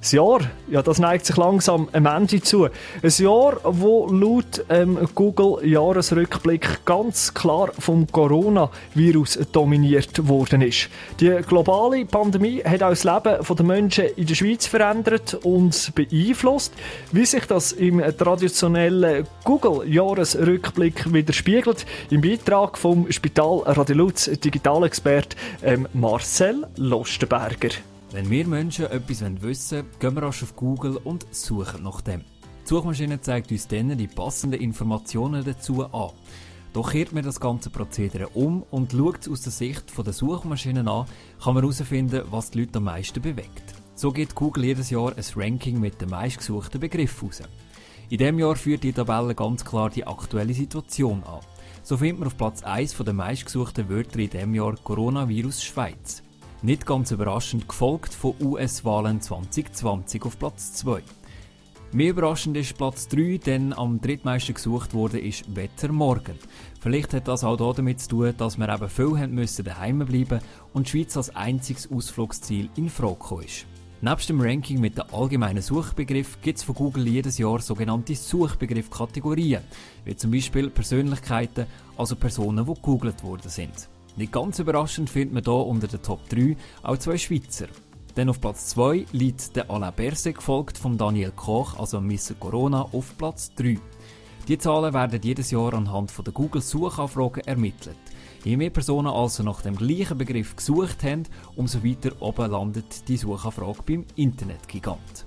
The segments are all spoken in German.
Das Jahr, ja, das neigt sich langsam am Ende zu. Ein Jahr, wo laut Google-Jahresrückblick ganz klar vom Coronavirus dominiert worden ist. Die globale Pandemie hat auch das Leben der Menschen in der Schweiz verändert und beeinflusst. Wie sich das im traditionellen Google-Jahresrückblick widerspiegelt, im Beitrag vom Spital Radio Luz Digitalexpert Marcel Lostenberger. Wenn wir Menschen etwas wissen wollen, gehen wir rasch auf Google und suchen nach dem. Die Suchmaschine zeigt uns dann die passenden Informationen dazu an. Doch kehrt man das ganze Prozedere um und schaut aus der Sicht der Suchmaschinen an, kann man herausfinden, was die Leute am meisten bewegt. So gibt Google jedes Jahr ein Ranking mit den meistgesuchten Begriffen raus. In diesem Jahr führt die Tabelle ganz klar die aktuelle Situation an. So findet man auf Platz 1 der meistgesuchten Wörter in diesem Jahr Coronavirus Schweiz. Nicht ganz überraschend gefolgt von US-Wahlen 2020 auf Platz 2. Mehr überraschend ist Platz 3, denn am drittmeisten gesucht wurde ist Wetter morgen. Vielleicht hat das auch damit zu tun, dass wir eben viel haben müssen daheim bleiben und die Schweiz als einziges Ausflugsziel in Frage gekommen ist. Nebst dem Ranking mit den allgemeinen Suchbegriffen gibt es von Google jedes Jahr sogenannte Suchbegriffkategorien, wie zum Beispiel Persönlichkeiten, also Personen, die gegoogelt worden sind. Nicht ganz überraschend findet man hier unter den Top 3 auch 2 Schweizer. Denn auf Platz 2 liegt der Alain Berset, gefolgt von Daniel Koch, also Mr. Corona, auf Platz 3. Die Zahlen werden jedes Jahr anhand der Google-Suchanfragen ermittelt. Je mehr Personen also nach dem gleichen Begriff gesucht haben, umso weiter oben landet die Suchanfrage beim Internetgigant.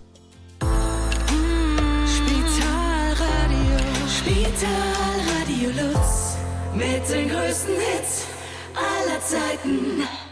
Spital Radio Luz mit den größten Hits aller Zeiten.